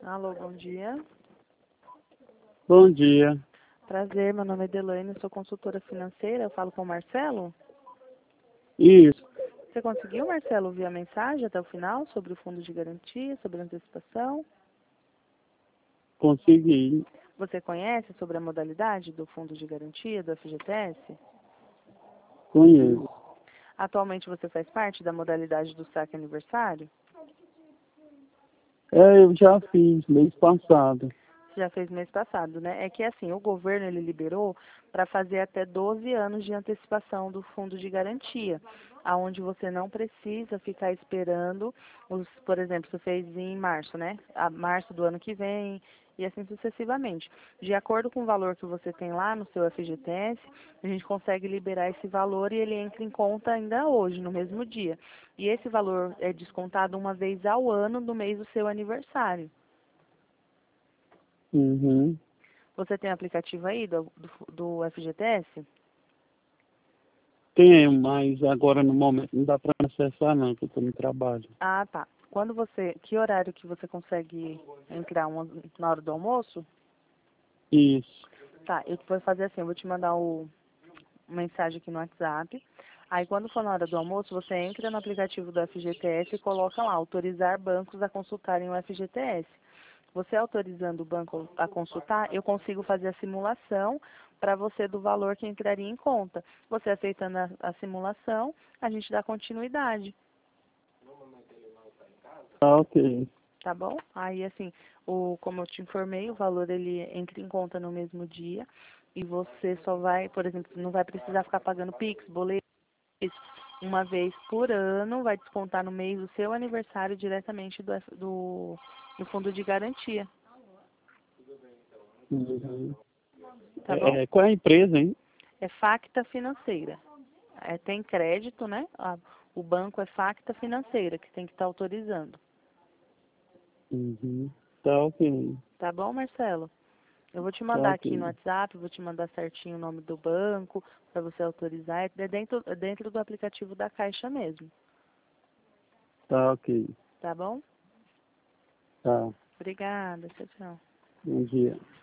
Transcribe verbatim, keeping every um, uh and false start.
Alô, bom dia. Bom dia. Prazer, meu nome é Delaine, sou consultora financeira. Eu falo com o Marcelo. Isso, Você conseguiu, Marcelo, ouvir a mensagem até o final sobre o fundo de garantia, sobre a antecipação? consegui. Você conhece sobre a modalidade do fundo de garantia, do F G T S? Conheço. Atualmente você faz parte da modalidade do saque aniversário? É, eu já fiz mês passado. Você já fez mês passado, né? É que assim, o governo ele liberou para fazer até doze anos de antecipação do fundo de garantia, aonde você não precisa ficar esperando os, por exemplo, você fez em março, né? A março do ano que vem e assim sucessivamente. De acordo com o valor que você tem lá no seu F G T S, a gente consegue liberar esse valor e ele entra em conta ainda hoje, no mesmo dia. E esse valor é descontado uma vez ao ano no mês do seu aniversário. Uhum. Você tem aplicativo aí do, do, do F G T S? Tenho, mas agora no momento não dá para acessar não, que eu estou no trabalho. Ah, tá. Quando você, que horário que você consegue entrar? Uma, na hora do almoço? Isso. Tá, eu vou fazer assim, eu vou te mandar o uma mensagem aqui no WhatsApp. Aí quando for na hora do almoço, você entra no aplicativo do F G T S e coloca lá, autorizar bancos a consultarem o F G T S. Você autorizando o banco a consultar, eu consigo fazer a simulação para você do valor que entraria em conta. Você aceitando a, a simulação, a gente dá continuidade, Tá, ok. tá bom? Aí assim, o, como eu te informei, o valor ele entra em conta no mesmo dia e você só vai, por exemplo, não vai precisar ficar pagando Pix, boleto, uma vez por ano, vai descontar no mês do seu aniversário diretamente do, F- do, do fundo de garantia, Uhum. tá bom? É, qual é a empresa, hein? É Facta Financeira. É, tem crédito, né? A- o banco é Facta Financeira, que tem que estar autorizando. Uhum. Tá, ok. Tá bom, Marcelo? Eu vou te Tá, mandar aqui no ok. WhatsApp, vou te mandar certinho o nome do banco, para você autorizar. É dentro, é dentro do aplicativo da Caixa mesmo. Tá, ok. Tá bom? Tá. Obrigada. Tchau, tchau. Bom dia.